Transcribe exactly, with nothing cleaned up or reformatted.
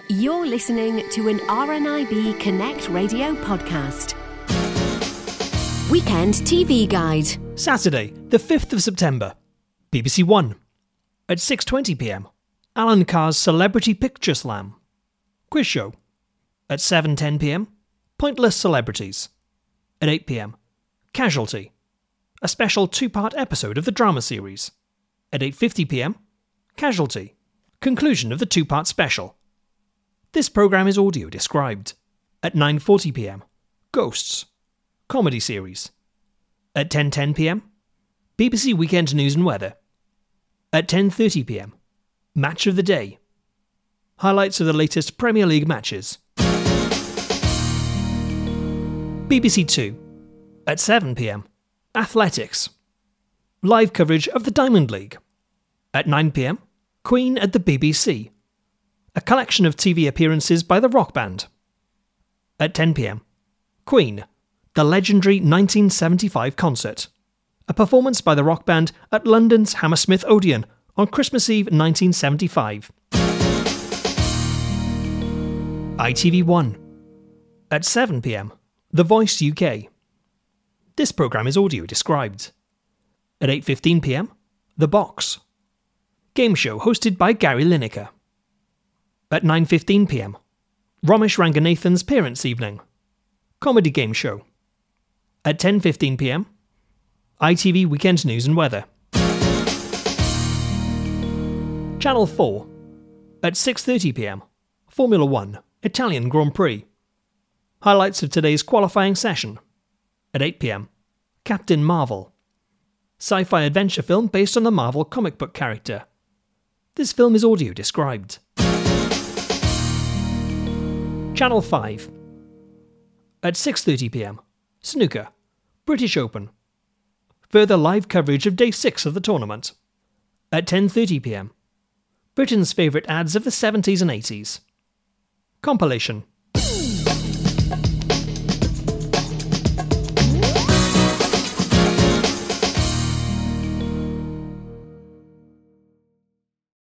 You're listening to an R N I B Connect Radio podcast. Weekend T V Guide. Saturday, the fifth of September. B B C One. At six twenty p m, Alan Carr's Celebrity Picture Slam. Quiz show. At seven ten p m, Pointless Celebrities. At eight p m, Casualty, a special two-part episode of the drama series. At eight fifty p m, Casualty, conclusion of the two-part special. This programme is audio described. At nine forty p m, Ghosts, comedy series. At ten ten p m, B B C Weekend News and Weather. At ten thirty p m, Match of the Day, highlights of the latest Premier League matches. B B C Two. At seven p m, Athletics, live coverage of the Diamond League. At nine p m, Queen at the B B C, a collection of T V appearances by the rock band. At ten p m, Queen, the legendary nineteen seventy-five concert, a performance by the rock band at London's Hammersmith Odeon on Christmas Eve nineteen seventy-five. I T V One. At seven p m, The Voice U K. This programme is audio described. At eight fifteen p m, The Box, game show hosted by Gary Lineker. At nine fifteen p m, Romesh Ranganathan's Parents' Evening, comedy game show. At ten fifteen p m, I T V Weekend News and Weather. Channel four. At six thirty p m, Formula One, Italian Grand Prix, highlights of today's qualifying session. At eight p m, Captain Marvel, sci-fi adventure film based on the Marvel comic book character. This film is audio described. Channel five. At six thirty p m, Snooker, British Open, further live coverage of day six of the tournament. At ten thirty p m, Britain's favourite ads of the seventies and eighties, compilation.